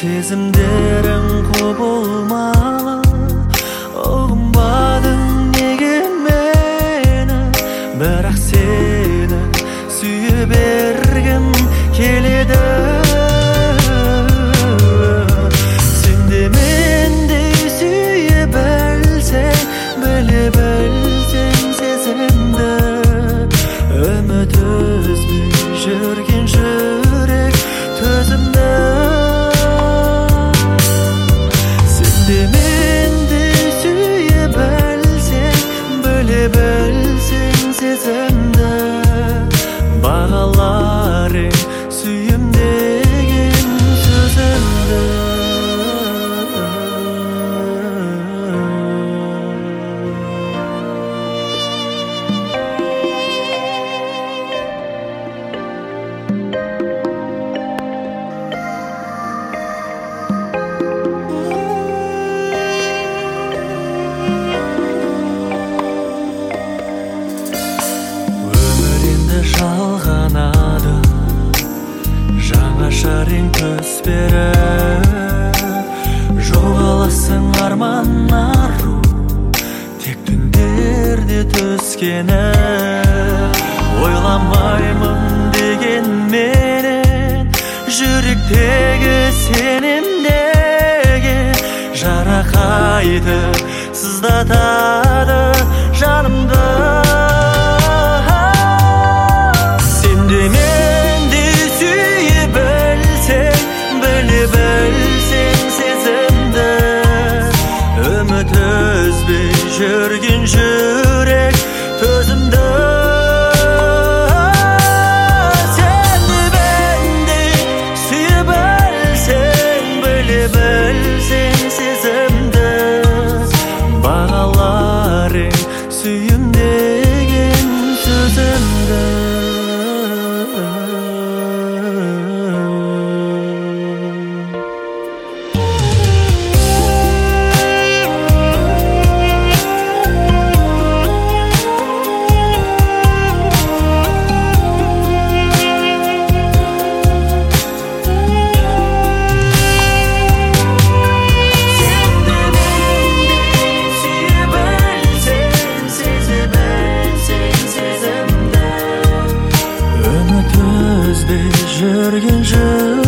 сезімдерің құбылмалы, ұғынбадың неге мені, бірақ сені сүйе бергім келеді. Сен де мендей сүйе білсең, біле білсең сезімді, үміт үзбей жүрген жүрек төзімді. Сен де мендей сүйе білсең, біле білсең сезімді, бағалар ең сүйем деген сөзімді. Жалғанады жаңаша рең төс беріп, жоғаласың арман ару, тек түндерде түскені. Ойламаймын дегенменен жүректегі сенімдегі жара қайтып сыздатады жанымды. Үзбей жүрген жүрек төзімді. Сен де мендей сүйе білсең, біле білсең сезімді, бағалар ең сүйем деген сөзімді. Жүрген